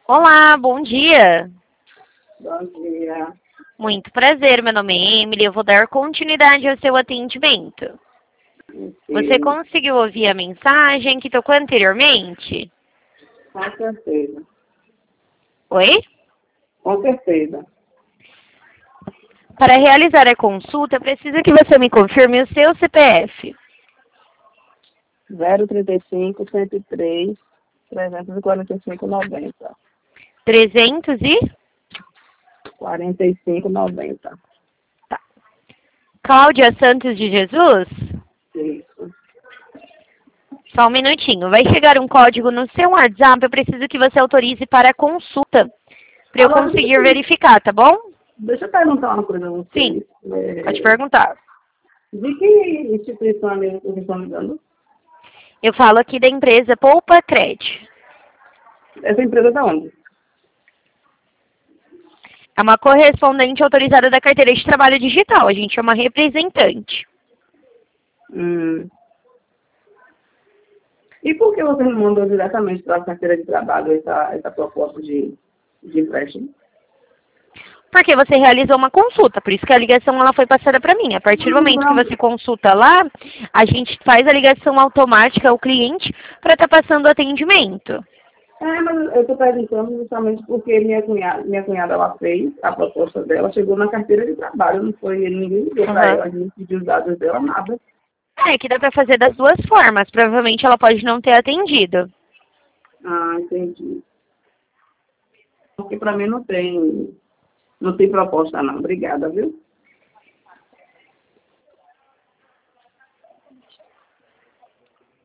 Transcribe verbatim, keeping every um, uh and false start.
Olá, bom dia. Bom dia. Muito prazer, meu nome é Emily. Eu vou dar continuidade ao seu atendimento. Sim, Você conseguiu ouvir a mensagem que tocou anteriormente? com certeza. Oi? Com certeza. Para realizar a consulta, precisa que você me confirme o seu C P F. zero trinta e cinco, cento e três, trezentos e quarenta e cinco, noventa. trezentos e... quarenta e cinco, noventa. Tá. Cláudia Santos de Jesus? Isso. Só um minutinho. Vai chegar um código no seu WhatsApp. Eu preciso que você autorize para a consulta. Para eu Agora, conseguir deixa, verificar, tá bom? deixa eu perguntar uma coisa a Sim. vocês. É, Pode perguntar. de que instituição é mesmo que vocês estão me dando? Eu falo aqui da empresa Poupa Cred. Essa empresa é de onde? É uma correspondente autorizada da carteira de trabalho digital. A gente é uma representante. Hum. E por que você não mandou diretamente para a carteira de trabalho essa, essa proposta de, de empréstimo? Porque você realizou uma consulta, por isso que a ligação ela foi passada para mim. A partir do momento que você consulta lá, a gente faz a ligação automática ao cliente para estar passando o atendimento. É, mas eu estou perguntando justamente porque minha cunhada, minha cunhada ela fez a proposta dela, chegou na carteira de trabalho, não foi ninguém ligou para Uhum. ela, ninguém pediu os dados dela, nada. É, que dá para fazer das duas formas. Provavelmente ela pode não ter atendido. Ah, entendi. Porque para mim não tem, não tem proposta não. Obrigada, viu?